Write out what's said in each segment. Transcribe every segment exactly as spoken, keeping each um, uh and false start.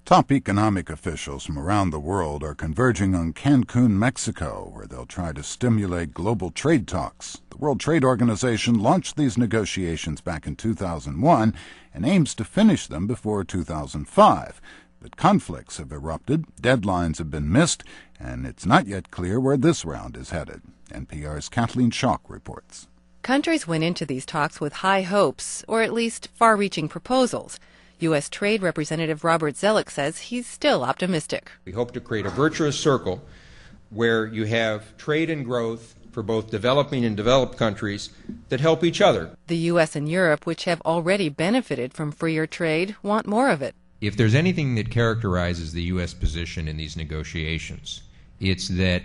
Top economic officials from around the world are converging on Cancun, Mexico, where they'll try to stimulate global trade talks. The World Trade Organization launched these negotiations back in two thousand one and aims to finish them before two thousand five. But conflicts have erupted, deadlines have been missed, and it's not yet clear where this round is headed. N P R's Kathleen Schock reports. Countries went into these talks with high hopes, or at least far-reaching proposals. U S. Trade Representative Robert Zoellick says he's still optimistic. We hope to create a virtuous circle where you have trade and growth for both developing and developed countries that help each other. The U S and Europe, which have already benefited from freer trade, want more of it. If there's anything that characterizes the U S position in these negotiations, it's that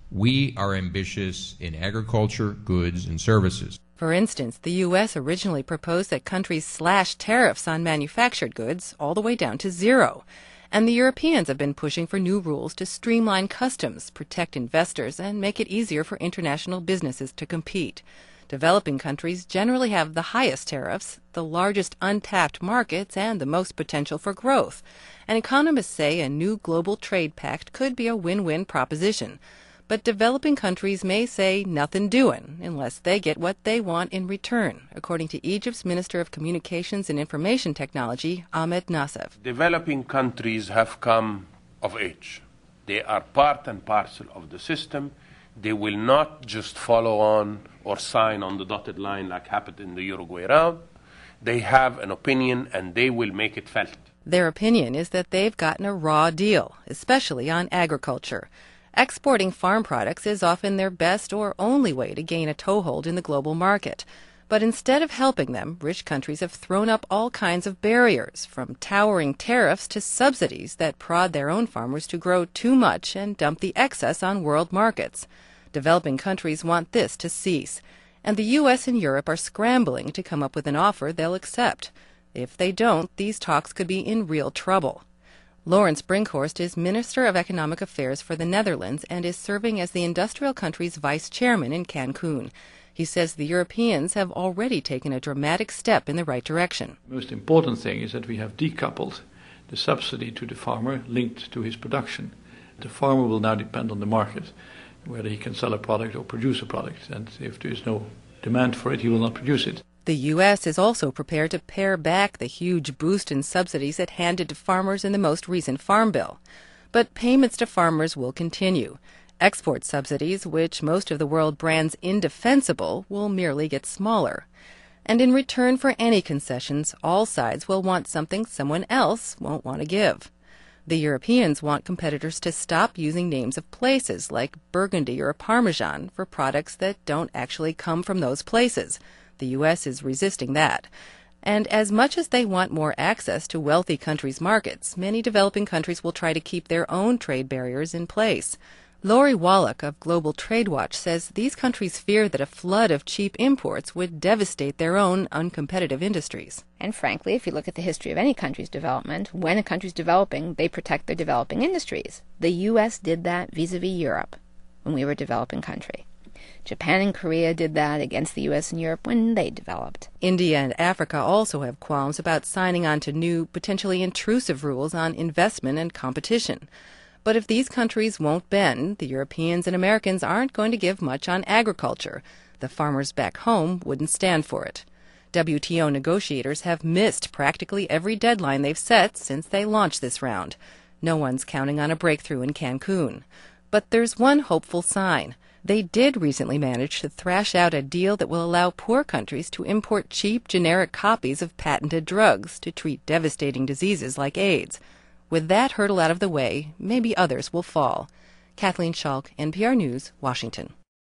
we are ambitious in agriculture, goods, and services. For instance, the U S originally proposed that countries slash tariffs on manufactured goods all the way down to zero. And the Europeans have been pushing for new rules to streamline customs, protect investors, and make it easier for international businesses to compete. Developing countries generally have the highest tariffs, the largest untapped markets, and the most potential for growth. And economists say a new global trade pact could be a win-win proposition. But developing countries may say nothing doing unless they get what they want in return, according to Egypt's Minister of Communications and Information Technology, Ahmed Nassef. Developing countries have come of age. They are part and parcel of the system. They will not just follow on or sign on the dotted line like happened in the Uruguay round. They have an opinion and they will make it felt. Their opinion is that they've gotten a raw deal, especially on agriculture. Exporting farm products is often their best or only way to gain a toehold in the global market. But instead of helping them, rich countries have thrown up all kinds of barriers, from towering tariffs to subsidies that prod their own farmers to grow too much and dump the excess on world markets. Developing countries want this to cease, and the U S and Europe are scrambling to come up with an offer they'll accept. If they don't, these talks could be in real trouble. Lawrence Brinkhorst is Minister of Economic Affairs for the Netherlands and is serving as the industrial country's vice chairman in Cancun. He says the Europeans have already taken a dramatic step in the right direction. The most important thing is that we have decoupled the subsidy to the farmer linked to his production. The farmer will now depend on the market, whether he can sell a product or produce a product. And if there is no demand for it, he will not produce it. The U S is also prepared to pare back the huge boost in subsidies it handed to farmers in the most recent Farm Bill. But payments to farmers will continue. Export subsidies, which most of the world brands indefensible, will merely get smaller. And in return for any concessions, all sides will want something someone else won't want to give. The Europeans want competitors to stop using names of places like Burgundy or Parmesan for products that don't actually come from those places. The U S is resisting that. And as much as they want more access to wealthy countries' markets, many developing countries will try to keep their own trade barriers in place. Lori Wallach of Global Trade Watch says these countries fear that a flood of cheap imports would devastate their own uncompetitive industries. And frankly, if you look at the history of any country's development, when a country's developing, they protect their developing industries. The U S did that vis-a-vis Europe when we were a developing country. Japan and Korea did that against the U S and Europe when they developed. India and Africa also have qualms about signing on to new, potentially intrusive rules on investment and competition. But if these countries won't bend, the Europeans and Americans aren't going to give much on agriculture. The farmers back home wouldn't stand for it. W T O negotiators have missed practically every deadline they've set since they launched this round. No one's counting on a breakthrough in Cancun. But there's one hopeful sign. They did recently manage to thrash out a deal that will allow poor countries to import cheap generic copies of patented drugs to treat devastating diseases like AIDS. With that hurdle out of the way, maybe others will fall. Kathleen Schock, N P R News, Washington.